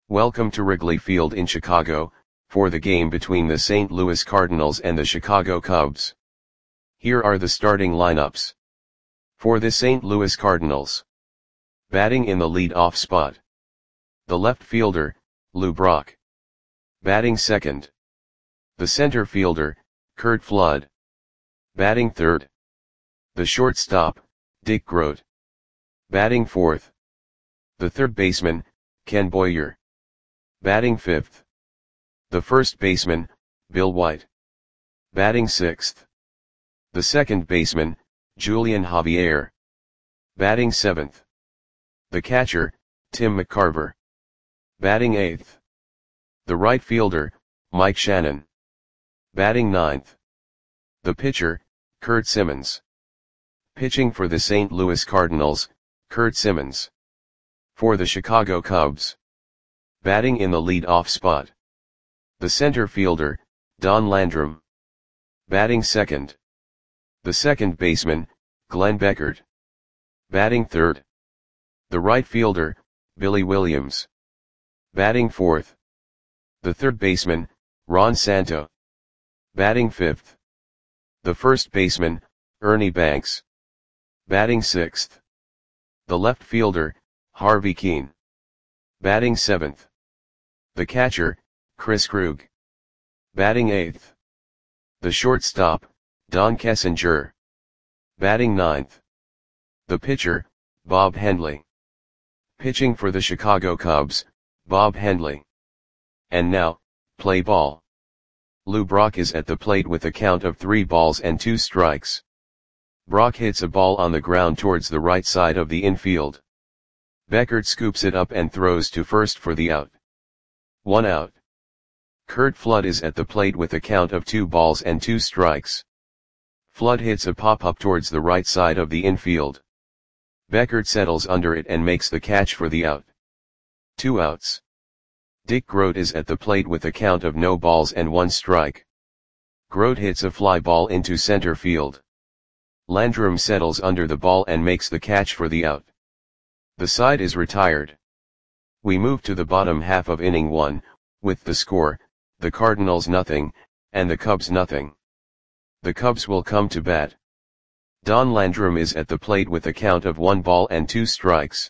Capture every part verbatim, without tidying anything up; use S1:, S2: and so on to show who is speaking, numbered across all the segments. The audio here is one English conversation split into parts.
S1: Welcome to Wrigley Field in Chicago, for the game between the Saint Louis Cardinals and the Chicago Cubs. Here are the starting lineups. For the Saint Louis Cardinals. Batting in the lead-off spot. The left fielder, Lou Brock. Batting second. The center fielder, Curt Flood. Batting third. The shortstop, Dick Groat. Batting fourth. The third baseman, Ken Boyer. Batting fifth. The first baseman, Bill White. Batting sixth. The second baseman, Julian Javier. Batting seventh. The catcher, Tim McCarver. Batting eighth. The right fielder, Mike Shannon. Batting ninth. The pitcher, Curt Simmons. Pitching for the Saint Louis Cardinals, Curt Simmons. For the Chicago Cubs. Batting in the lead-off spot. The center fielder, Don Landrum. Batting second. The second baseman, Glenn Beckert. Batting third. The right fielder, Billy Williams. Batting fourth. The third baseman, Ron Santo. Batting fifth. The first baseman, Ernie Banks. Batting sixth. The left fielder, Harvey Kuenn. Batting seventh. The catcher, Chris Krug. Batting eighth. The shortstop, Don Kessinger. Batting ninth. The pitcher, Bob Hendley. Pitching for the Chicago Cubs, Bob Hendley. And now, play ball. Lou Brock is at the plate with a count of three balls and two strikes. Brock hits a ball on the ground towards the right side of the infield. Beckert scoops it up and throws to first for the out. One out. Curt Flood is at the plate with a count of two balls and two strikes. Flood hits a pop-up towards the right side of the infield. Beckert settles under it and makes the catch for the out. Two outs. Dick Groat is at the plate with a count of no balls and one strike. Groat hits a fly ball into center field. Landrum settles under the ball and makes the catch for the out. The side is retired. We move to the bottom half of inning one, with the score, the Cardinals nothing, and the Cubs nothing. The Cubs will come to bat. Don Landrum is at the plate with a count of one ball and two strikes.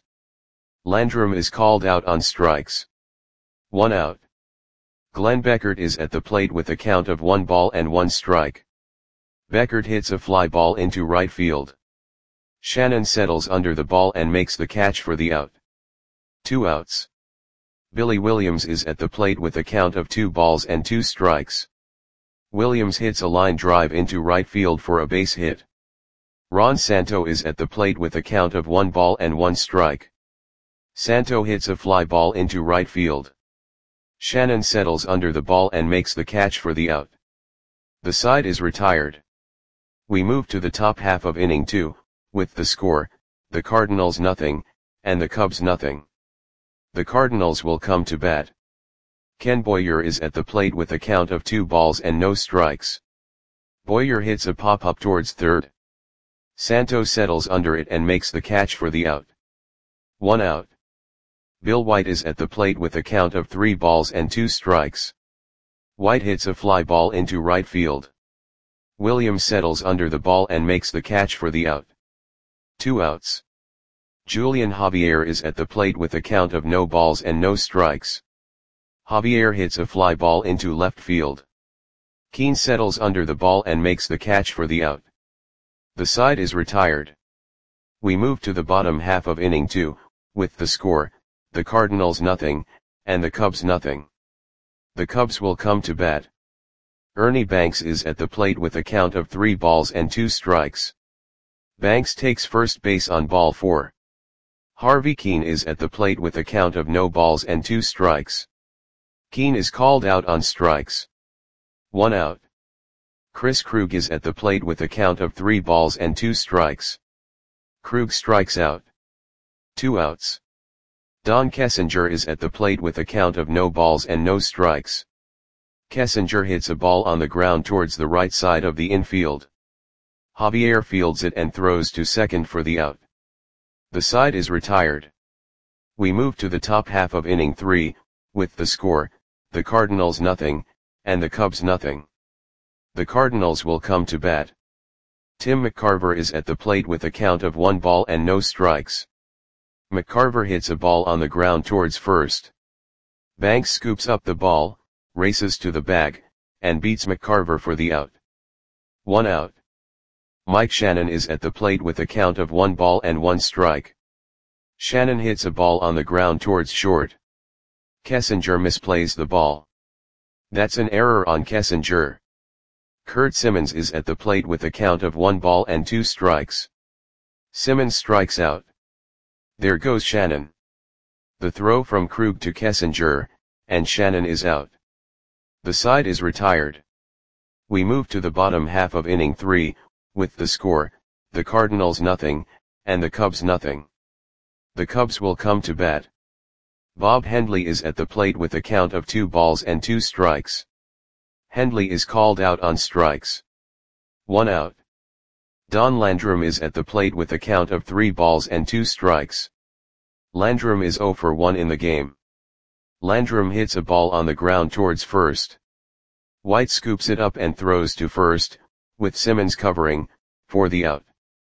S1: Landrum is called out on strikes. One out. Glenn Beckert is at the plate with a count of one ball and one strike. Beckert hits a fly ball into right field. Shannon settles under the ball and makes the catch for the out. Two outs. Billy Williams is at the plate with a count of two balls and two strikes. Williams hits a line drive into right field for a base hit. Ron Santo is at the plate with a count of one ball and one strike. Santo hits a fly ball into right field. Shannon settles under the ball and makes the catch for the out. The side is retired. We move to the top half of inning two, with the score, the Cardinals nothing, and the Cubs nothing. The Cardinals will come to bat. Ken Boyer is at the plate with a count of two balls and no strikes. Boyer hits a pop-up towards third. Santo settles under it and makes the catch for the out. One out. Bill White is at the plate with a count of three balls and two strikes. White hits a fly ball into right field. Williams settles under the ball and makes the catch for the out. Two outs. Julian Javier is at the plate with a count of no balls and no strikes. Javier hits a fly ball into left field. Kuenn settles under the ball and makes the catch for the out. The side is retired. We move to the bottom half of inning two, with the score, the Cardinals nothing, and the Cubs nothing. The Cubs will come to bat. Ernie Banks is at the plate with a count of three balls and two strikes. Banks takes first base on ball four. Harvey Kuenn is at the plate with a count of no balls and two strikes. Kuenn is called out on strikes. One out. Chris Krug is at the plate with a count of three balls and two strikes. Krug strikes out. Two outs. Don Kessinger is at the plate with a count of no balls and no strikes. Kessinger hits a ball on the ground towards the right side of the infield. Javier fields it and throws to second for the out. The side is retired. We move to the top half of inning three, With the score, the Cardinals nothing, and the Cubs nothing. The Cardinals will come to bat. Tim McCarver is at the plate with a count of one ball and no strikes. McCarver hits a ball on the ground towards first. Banks scoops up the ball, races to the bag, and beats McCarver for the out. One out. Mike Shannon is at the plate with a count of one ball and one strike. Shannon hits a ball on the ground towards short. Kessinger misplays the ball. That's an error on Kessinger. Kurt Simmons is at the plate with a count of one ball and two strikes. Simmons strikes out. There goes Shannon. The throw from Krug to Kessinger, and Shannon is out. The side is retired. We move to the bottom half of inning three, with the score, the Cardinals nothing, and the Cubs nothing. The Cubs will come to bat. Bob Hendley is at the plate with a count of two balls and two strikes. Hendley is called out on strikes. One out. Don Landrum is at the plate with a count of three balls and two strikes. Landrum is zero for one in the game. Landrum hits a ball on the ground towards first. White scoops it up and throws to first, with Simmons covering, for the out.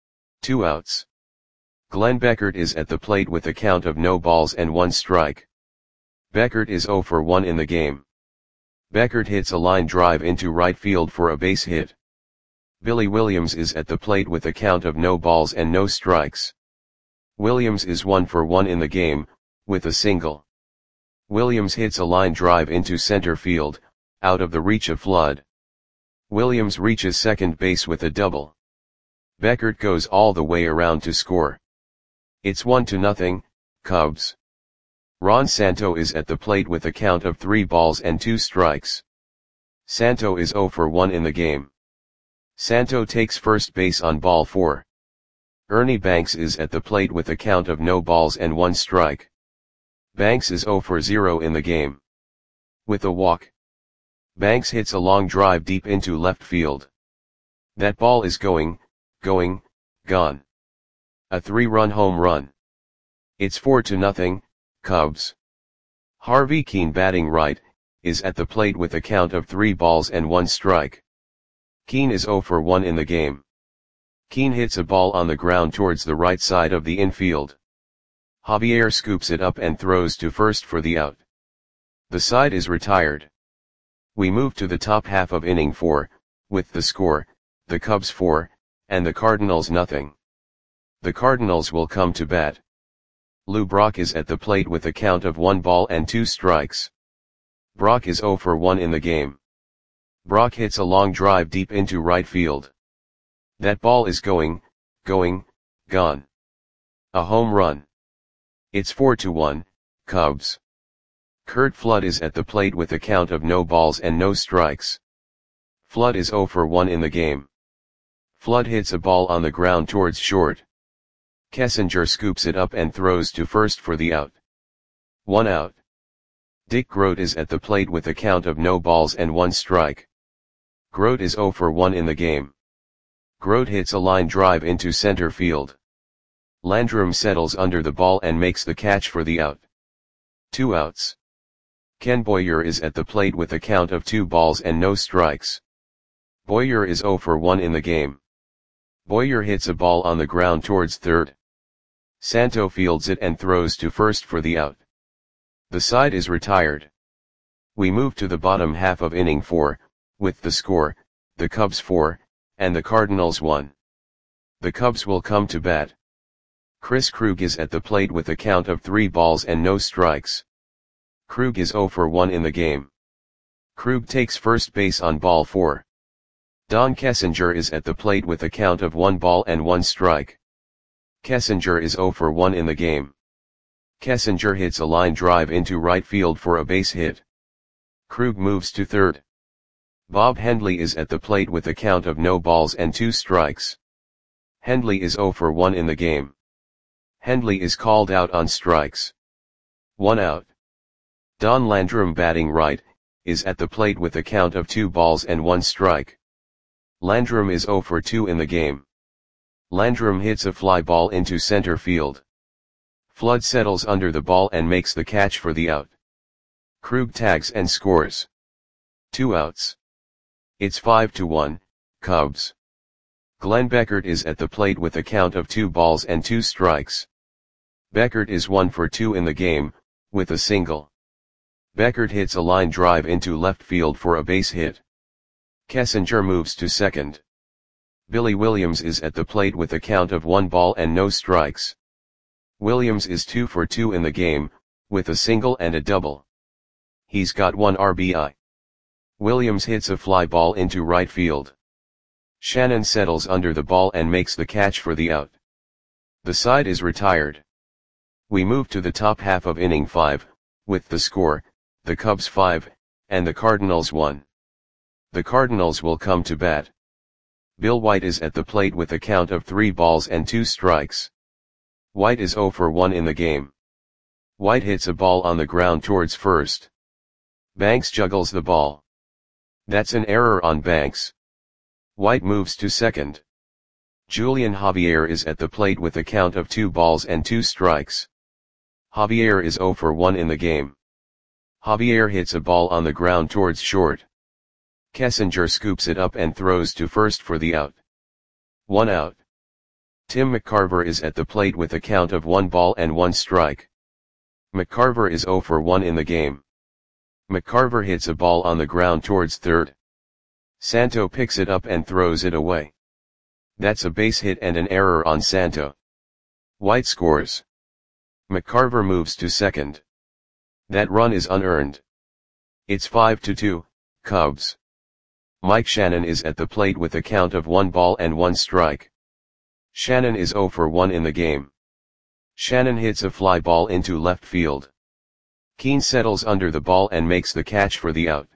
S1: Two outs. Glenn Beckert is at the plate with a count of no balls and one strike. Beckert is zero for one in the game. Beckert hits a line drive into right field for a base hit. Billy Williams is at the plate with a count of no balls and no strikes. Williams is one for one in the game, with a single. Williams hits a line drive into center field, out of the reach of Flood. Williams reaches second base with a double. Beckert goes all the way around to score. It's one to nothing, Cubs. Ron Santo is at the plate with a count of three balls and two strikes. Santo is zero for one in the game. Santo takes first base on ball four. Ernie Banks is at the plate with a count of no balls and one strike. Banks is zero for zero in the game. With a walk. Banks hits a long drive deep into left field. That ball is going, going, gone. A three-run home run. It's four to nothing, Cubs. Harvey Keene, batting right, is at the plate with a count of three balls and one strike. Keene is zero for one in the game. Keene hits a ball on the ground towards the right side of the infield. Javier scoops it up and throws to first for the out. The side is retired. We move to the top half of inning four, with the score, the Cubs four, and the Cardinals nothing. The Cardinals will come to bat. Lou Brock is at the plate with a count of one ball and two strikes. Brock is zero for one in the game. Brock hits a long drive deep into right field. That ball is going, going, gone. A home run. It's four to one, Cubs. Curt Flood is at the plate with a count of no balls and no strikes. Flood is zero for one in the game. Flood hits a ball on the ground towards short. Kessinger scoops it up and throws to first for the out. One out. Dick Groat is at the plate with a count of no balls and one strike. Groat is zero for one in the game. Groat hits a line drive into center field. Landrum settles under the ball and makes the catch for the out. Two outs. Ken Boyer is at the plate with a count of two balls and no strikes. Boyer is zero for one in the game. Boyer hits a ball on the ground towards third. Santo fields it and throws to first for the out. The side is retired. We move to the bottom half of inning four, with the score, the Cubs four, and the Cardinals one. The Cubs will come to bat. Chris Krug is at the plate with a count of three balls and no strikes. Krug is zero for one in the game. Krug takes first base on ball four. Don Kessinger is at the plate with a count of one ball and one strike. Kessinger is zero for one in the game. Kessinger hits a line drive into right field for a base hit. Krug moves to third. Bob Hendley is at the plate with a count of no balls and two strikes. Hendley is zero for one in the game. Hendley is called out on strikes. One out. Don Landrum, batting right, is at the plate with a count of two balls and one strike. Landrum is zero for two in the game. Landrum hits a fly ball into center field. Flood settles under the ball and makes the catch for the out. Krug tags and scores. Two outs. It's five to one, Cubs. Glenn Beckert is at the plate with a count of two balls and two strikes. Beckert is one for two in the game, with a single. Beckert hits a line drive into left field for a base hit. Kessinger moves to second. Billy Williams is at the plate with a count of one ball and no strikes. Williams is two for two in the game, with a single and a double. He's got one R B I. Williams hits a fly ball into right field. Shannon settles under the ball and makes the catch for the out. The side is retired. We move to the top half of inning five, with the score, the Cubs five, and the Cardinals one. The Cardinals will come to bat. Bill White is at the plate with a count of three balls and two strikes. White is zero for one in the game. White hits a ball on the ground towards first. Banks juggles the ball. That's an error on Banks. White moves to second. Julian Javier is at the plate with a count of two balls and two strikes. Javier is zero for one in the game. Javier hits a ball on the ground towards short. Kessinger scoops it up and throws to first for the out. One out. Tim McCarver is at the plate with a count of one ball and one strike. McCarver is zero for one in the game. McCarver hits a ball on the ground towards third. Santo picks it up and throws it away. That's a base hit and an error on Santo. White scores. McCarver moves to second. That run is unearned. It's five to two, Cubs. Mike Shannon is at the plate with a count of one ball and one strike. Shannon is zero for one in the game. Shannon hits a fly ball into left field. Keane settles under the ball and makes the catch for the out.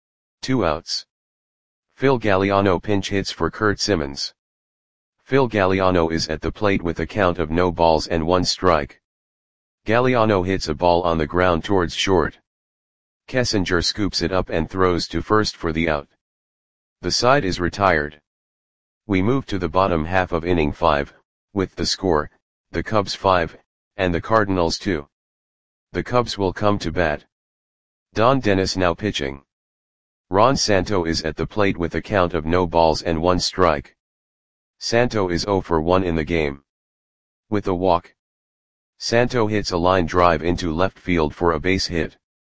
S1: Two outs. Phil Galliano pinch hits for Kurt Simmons. Phil Galliano is at the plate with a count of no balls and one strike. Galliano hits a ball on the ground towards short. Kessinger scoops it up and throws to first for the out. The side is retired. We move to the bottom half of inning five, with the score, the Cubs five, and the Cardinals two. The Cubs will come to bat. Don Dennis now pitching. Ron Santo is at the plate with a count of no balls and one strike. Santo is zero for one in the game. With a walk. Santo hits a line drive into left field for a base hit.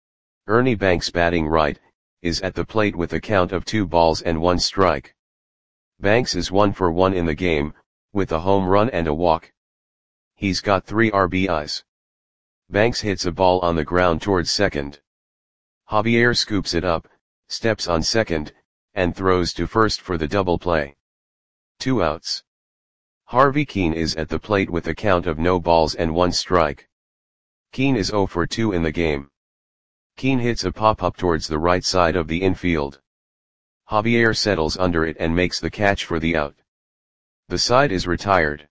S1: Ernie Banks, batting right, is at the plate with a count of two balls and one strike. Banks is one for one in the game, with a home run and a walk. He's got three R B Is. Banks hits a ball on the ground towards second. Javier scoops it up, steps on second, and throws to first for the double play. Two outs. Harvey Keane is at the plate with a count of no balls and one strike. Keane is zero for two in the game. Keane hits a pop-up towards the right side of the infield. Javier settles under it and makes the catch for the out. The side is retired.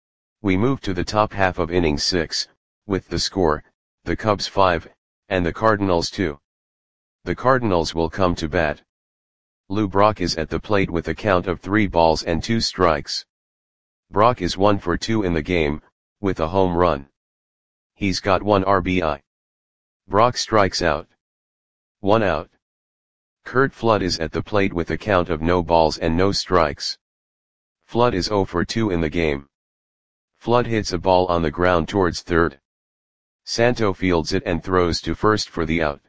S1: We move to the top half of inning six, with the score, the Cubs five, and the Cardinals two. The Cardinals will come to bat. Lou Brock is at the plate with a count of three balls and two strikes. Brock is one for two in the game, with a home run. He's got one R B I. Brock strikes out. One out. Curt Flood is at the plate with a count of no balls and no strikes. Flood is zero for two in the game. Flood hits a ball on the ground towards third. Santo fields it and throws to first for the out.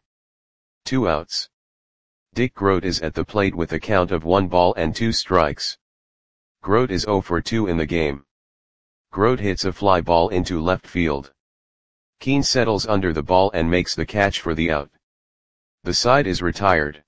S1: Two outs. Dick Grote is at the plate with a count of one ball and two strikes. Grote is zero for two in the game. Grote hits a fly ball into left field. Keane settles under the ball and makes the catch for the out. The side is retired.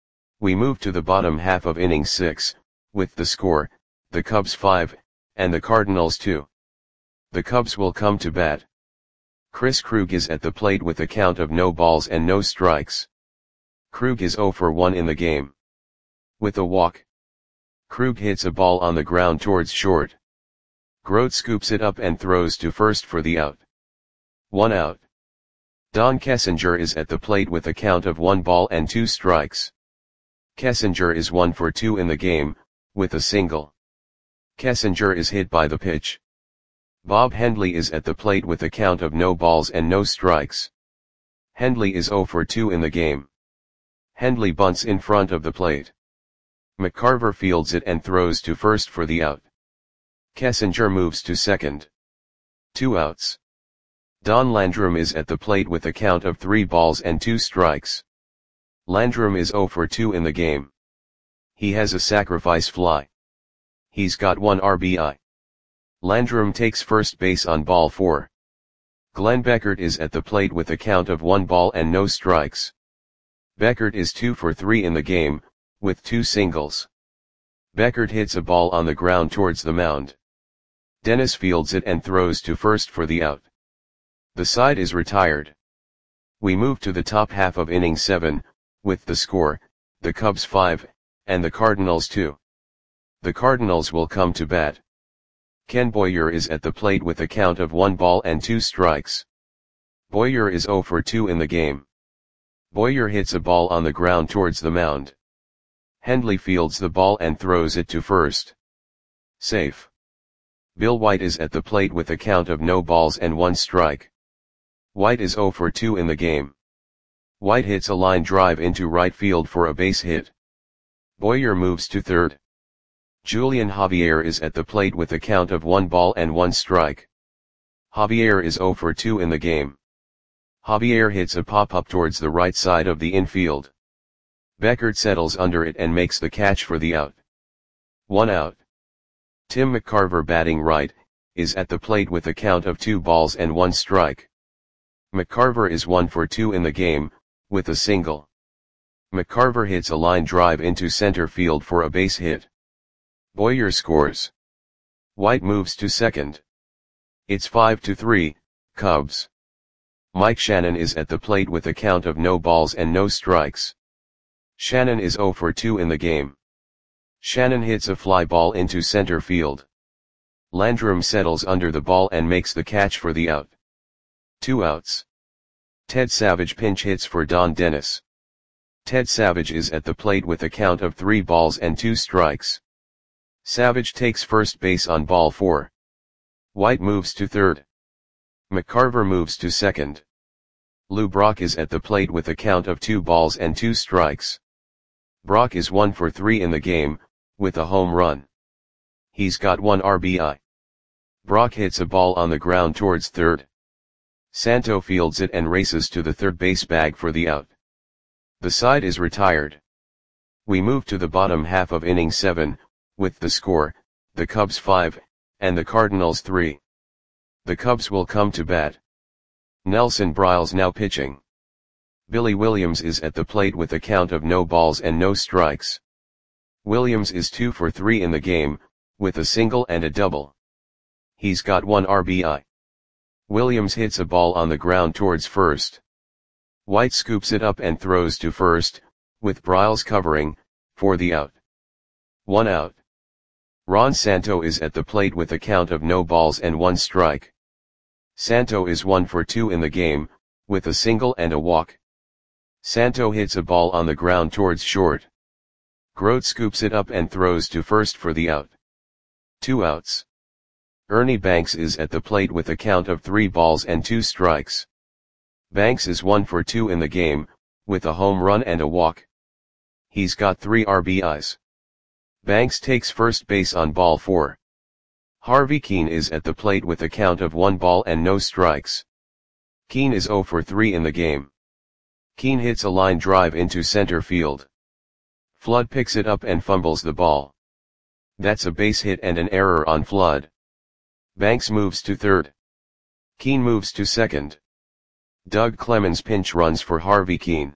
S1: We move to the bottom half of inning six, with the score, the Cubs five, and the Cardinals two. The Cubs will come to bat. Chris Krug is at the plate with a count of no balls and no strikes. Krug is zero for one in the game. With a walk. Krug hits a ball on the ground towards short. Grote scoops it up and throws to first for the out. One out. Don Kessinger is at the plate with a count of one ball and two strikes. Kessinger is one for two in the game, with a single. Kessinger is hit by the pitch. Bob Hendley is at the plate with a count of no balls and no strikes. Hendley is zero for two in the game. Hendley bunts in front of the plate. McCarver fields it and throws to first for the out. Kessinger moves to second. Two outs. Don Landrum is at the plate with a count of three balls and two strikes. Landrum is zero for two in the game. He has a sacrifice fly. He's got one R B I. Landrum takes first base on ball four. Glenn Beckert is at the plate with a count of one ball and no strikes. Beckert is two for three in the game, with two singles. Beckert hits a ball on the ground towards the mound. Dennis fields it and throws to first for the out. The side is retired. We move to the top half of inning seven, with the score, the Cubs five, and the Cardinals two. The Cardinals will come to bat. Ken Boyer is at the plate with a count of one ball and two strikes. Boyer is zero for two in the game. Boyer hits a ball on the ground towards the mound. Hendley fields the ball and throws it to first. Safe. Bill White is at the plate with a count of no balls and one strike. White is zero for two in the game. White hits a line drive into right field for a base hit. Boyer moves to third. Julian Javier is at the plate with a count of one ball and one strike. Javier is zero for two in the game. Javier hits a pop-up towards the right side of the infield. Beckert settles under it and makes the catch for the out. One out. Tim McCarver, batting right, is at the plate with a count of two balls and one strike. McCarver is one for two in the game, with a single. McCarver hits a line drive into center field for a base hit. Boyer scores. White moves to second. It's five to three, Cubs. Mike Shannon is at the plate with a count of no balls and no strikes. Shannon is zero for two in the game. Shannon hits a fly ball into center field. Landrum settles under the ball and makes the catch for the out. Two outs. Ted Savage pinch hits for Don Dennis. Ted Savage is at the plate with a count of three balls and two strikes. Savage takes first base on ball four. White moves to third. McCarver moves to second. Lou Brock is at the plate with a count of two balls and two strikes. Brock is one for three in the game, with a home run. He's got one R B I. Brock hits a ball on the ground towards third. Santo fields it and races to the third base bag for the out. The side is retired. We move to the bottom half of inning seven, with the score, the Cubs five, and the Cardinals three. The Cubs will come to bat. Nelson Briles now pitching. Billy Williams is at the plate with a count of no balls and no strikes. Williams is two for three in the game, with a single and a double. He's got one R B I. Williams hits a ball on the ground towards first. White scoops it up and throws to first, with Briles covering, for the out. One out. Ron Santo is at the plate with a count of no balls and one strike. Santo is one for two in the game, with a single and a walk. Santo hits a ball on the ground towards short. Grote scoops it up and throws to first for the out. Two outs. Ernie Banks is at the plate with a count of three balls and two strikes. Banks is one for two in the game, with a home run and a walk. He's got three R B Is. Banks takes first base on ball four. Harvey Keene is at the plate with a count of one ball and no strikes. Keene is zero for three in the game. Keene hits a line drive into center field. Flood picks it up and fumbles the ball. That's a base hit and an error on Flood. Banks moves to third. Keene moves to second. Doug Clemens pinch runs for Harvey Keene.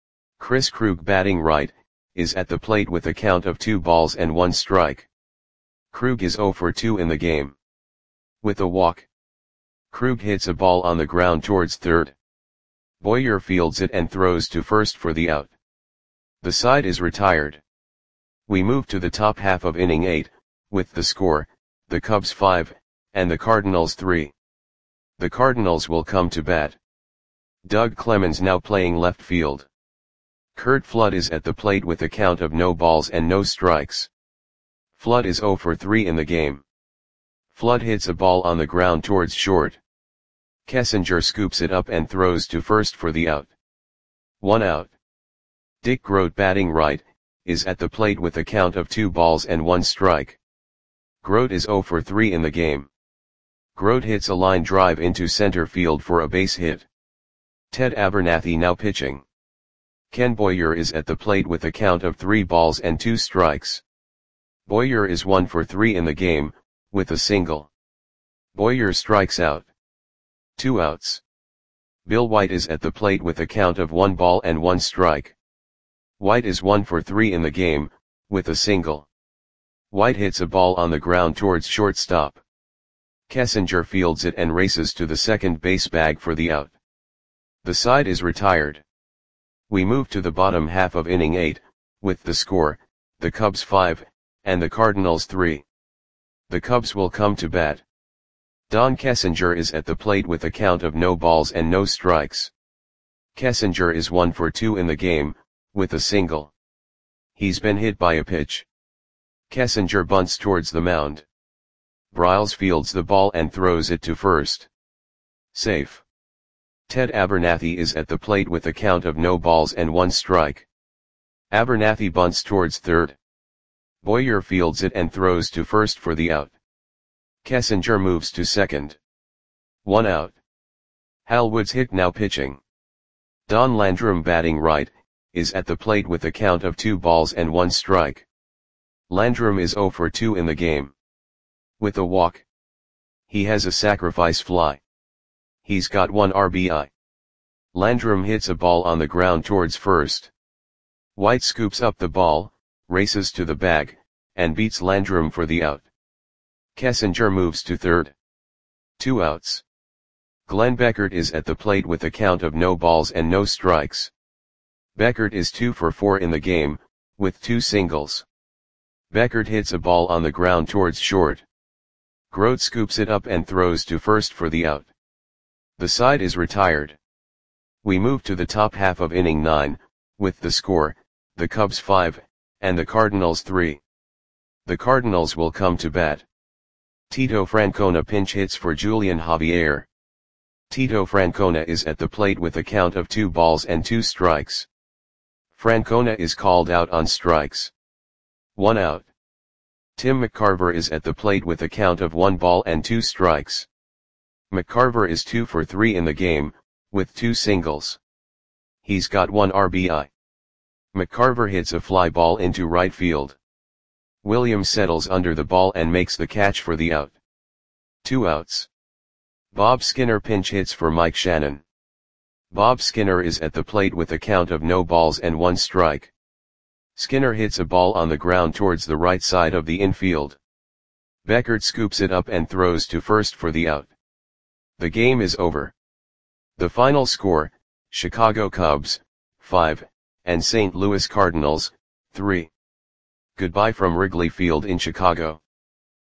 S1: Chris Krug, batting right, is at the plate with a count of two balls and one strike. Krug is zero for two in the game. With a walk. Krug hits a ball on the ground towards third. Boyer fields it and throws to first for the out. The side is retired. We move to the top half of inning eight, with the score, the Cubs five, and the Cardinals three. The Cardinals will come to bat. Doug Clemens now playing left field. Curt Flood is at the plate with a count of no balls and no strikes. Flood is zero for three in the game. Flood hits a ball on the ground towards short. Kessinger scoops it up and throws to first for the out. One out. Dick Grote, batting right, is at the plate with a count of two balls and one strike. Grote is oh for three in the game. Grote hits a line drive into center field for a base hit. Ted Abernathy now pitching. Ken Boyer is at the plate with a count of three balls and two strikes. Boyer is one for three in the game, with a single. Boyer strikes out. Two outs. Bill White is at the plate with a count of one ball and one strike. White is one for three in the game, with a single. White hits a ball on the ground towards shortstop. Kessinger fields it and races to the second base bag for the out. The side is retired. We move to the bottom half of inning eight, with the score, the Cubs five, and the Cardinals three. The Cubs will come to bat. Don Kessinger is at the plate with a count of no balls and no strikes. Kessinger is one for two in the game, with a single. He's been hit by a pitch. Kessinger bunts towards the mound. Briles fields the ball and throws it to first. Safe. Ted Abernathy is at the plate with a count of no balls and one strike. Abernathy bunts towards third. Boyer fields it and throws to first for the out. Kessinger moves to second. One out. Hal Woods Hick now pitching. Don Landrum, batting right, is at the plate with a count of two balls and one strike. Landrum is oh for two in the game. With a walk. He has a sacrifice fly. He's got one R B I. Landrum hits a ball on the ground towards first. White scoops up the ball, races to the bag, and beats Landrum for the out. Kessinger moves to third. Two outs. Glenn Beckert is at the plate with a count of no balls and no strikes. Beckert is two for four in the game, with two singles. Beckert hits a ball on the ground towards short. Grote scoops it up and throws to first for the out. The side is retired. We move to the top half of inning nine, with the score, the Cubs five, and the Cardinals three. The Cardinals will come to bat. Tito Francona pinch hits for Julian Javier. Tito Francona is at the plate with a count of two balls and two strikes. Francona is called out on strikes. One out. Tim McCarver is at the plate with a count of one ball and two strikes. McCarver is two for three in the game, with two singles. He's got one R B I. McCarver hits a fly ball into right field. Williams settles under the ball and makes the catch for the out. Two outs. Bob Skinner pinch hits for Mike Shannon. Bob Skinner is at the plate with a count of no balls and one strike. Skinner hits a ball on the ground towards the right side of the infield. Beckert scoops it up and throws to first for the out. The game is over. The final score, Chicago Cubs, five, and Saint Louis Cardinals, three. Goodbye from Wrigley Field in Chicago.